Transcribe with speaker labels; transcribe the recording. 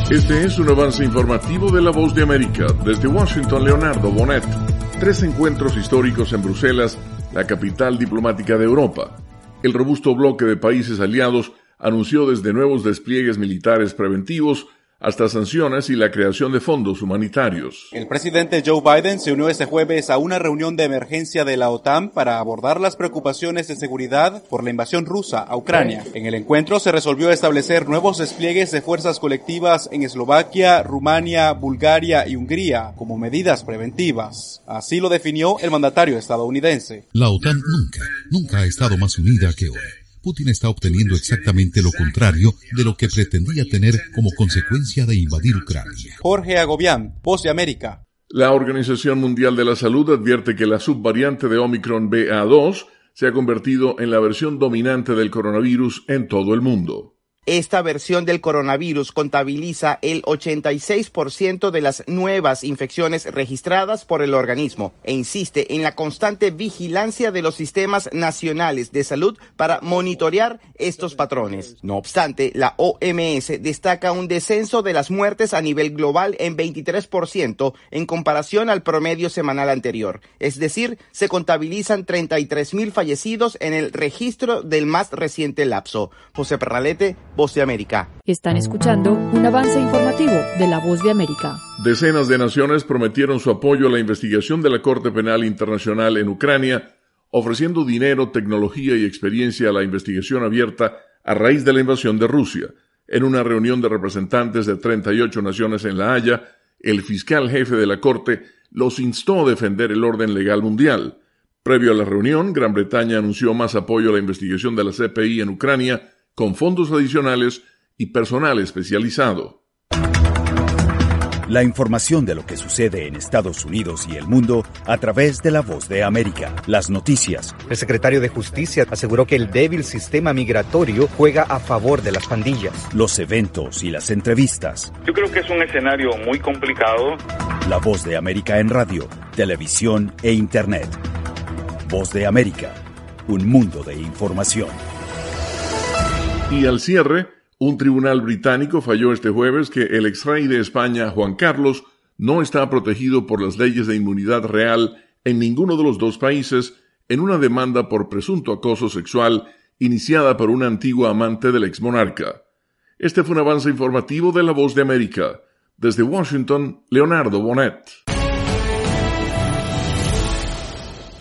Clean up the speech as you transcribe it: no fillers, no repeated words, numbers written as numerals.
Speaker 1: Este es un avance informativo de La Voz de América. Desde Washington, Leonardo Bonet. 3 encuentros históricos en Bruselas, la capital diplomática de Europa. El robusto bloque de países aliados anunció desde nuevos despliegues militares preventivos hasta sanciones y la creación de fondos humanitarios.
Speaker 2: El presidente Joe Biden se unió este jueves a una reunión de emergencia de la OTAN para abordar las preocupaciones de seguridad por la invasión rusa a Ucrania. En el encuentro se resolvió establecer nuevos despliegues de fuerzas colectivas en Eslovaquia, Rumania, Bulgaria y Hungría como medidas preventivas. Así lo definió el mandatario estadounidense.
Speaker 3: La OTAN nunca ha estado más unida que hoy. Putin está obteniendo exactamente lo contrario de lo que pretendía tener como consecuencia de invadir Ucrania.
Speaker 2: Jorge Agobián, Voz de América.
Speaker 1: La Organización Mundial de la Salud advierte que la subvariante de Omicron BA.2 se ha convertido en la versión dominante del coronavirus en todo el mundo.
Speaker 4: Esta versión del coronavirus contabiliza el 86% de las nuevas infecciones registradas por el organismo e insiste en la constante vigilancia de los sistemas nacionales de salud para monitorear estos patrones. No obstante, la OMS destaca un descenso de las muertes a nivel global en 23% en comparación al promedio semanal anterior. Es decir, se contabilizan 33,000 fallecidos en el registro del más reciente lapso. José Perralete, Voz de América.
Speaker 5: Están escuchando un avance informativo de La Voz de América.
Speaker 1: Decenas de naciones prometieron su apoyo a la investigación de la Corte Penal Internacional en Ucrania, ofreciendo dinero, tecnología y experiencia a la investigación abierta a raíz de la invasión de Rusia. En una reunión de representantes de 38 naciones en La Haya, el fiscal jefe de la Corte los instó a defender el orden legal mundial. Previo a la reunión, Gran Bretaña anunció más apoyo a la investigación de la CPI en Ucrania, con fondos adicionales y personal especializado.
Speaker 6: La información de lo que sucede en Estados Unidos y el mundo a través de La Voz de América. Las noticias.
Speaker 7: El secretario de Justicia aseguró que el débil sistema migratorio juega a favor de las pandillas.
Speaker 6: Los eventos y las entrevistas.
Speaker 8: Yo creo que es un escenario muy complicado.
Speaker 6: La Voz de América en radio, televisión e internet. Voz de América, un mundo de información.
Speaker 1: Y al cierre, un tribunal británico falló este jueves que el exrey de España, Juan Carlos, no está protegido por las leyes de inmunidad real en ninguno de los dos países en una demanda por presunto acoso sexual iniciada por una antigua amante del exmonarca. Este fue un avance informativo de La Voz de América. Desde Washington, Leonardo Bonet.